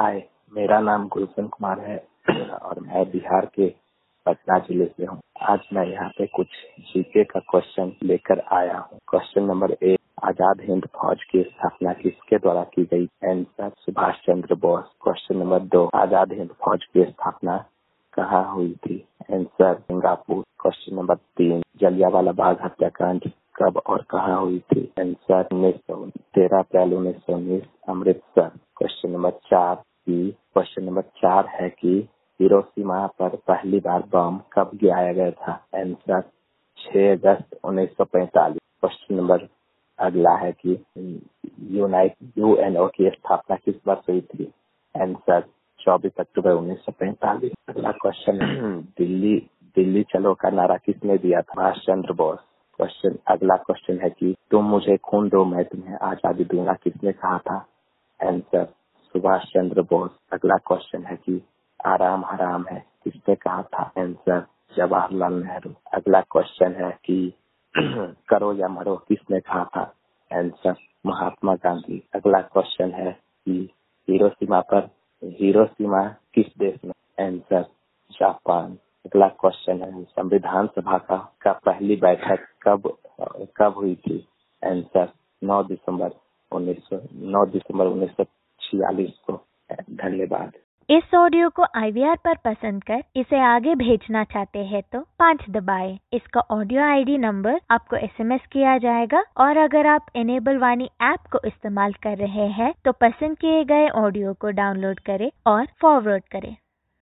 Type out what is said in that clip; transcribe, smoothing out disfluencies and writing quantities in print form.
हाय, मेरा नाम गुलशन कुमार है और मैं बिहार के पटना जिले से हूँ। आज मैं यहाँ पे कुछ जीके का क्वेश्चन लेकर आया हूँ। क्वेश्चन नंबर 1, आजाद हिंद फौज की स्थापना किसके द्वारा की गई? Answer, Subhash Chandra Bose. Question number 2, Azad Hind Fauj की स्थापना कहाँ हुई थी? Answer, Singapore. Question number 3, Jallianwala Bagh हत्याकांड कब और कहाँ हुई थी? आंसर, 13 अप्रैल 1919, अमृतसर। क्वेश्चन नंबर 4 है कि हिरोशिमा पर पहली बार बम कब गिराया गया था? आंसर, 6 अगस्त 1945। क्वेश्चन नंबर अगला है कि यूएनओ की स्थापना किस वर्ष हुई थी? आंसर, 24 अक्टूबर 1945। अगला क्वेश्चन, दिल्ली चलो का नारा किसने दिया था? सुभाष चंद्र बोस। अगला क्वेश्चन है कि तुम मुझे खून दो मैं तुम्हें आजादी दूंगा किसने कहा था? आंसर, सुभाष चंद्र बोस। अगला क्वेश्चन है कि आराम हराम है किसने कहा था? आंसर, जवाहरलाल नेहरू। अगला क्वेश्चन है कि करो या मरो किसने कहा था? आंसर, महात्मा गांधी। अगला क्वेश्चन है कि हिरोशिमा किस देश में? Answer, Japan. अगला क्वेश्चन है संविधान सभा का पहली बैठक कब हुई थी? आंसर, 9 दिसंबर 1946 को। धन्यवाद। इस ऑडियो को IVR पर पसंद कर इसे आगे भेजना चाहते हैं तो 5 दबाएं। इसका ऑडियो ID नंबर आपको SMS किया जाएगा और अगर आप इनेबल वाणी ऐप को इस्तेमाल कर रहे हैं तो पसंद किए गए ऑडियो को डाउनलोड करें और फॉरवर्ड करें।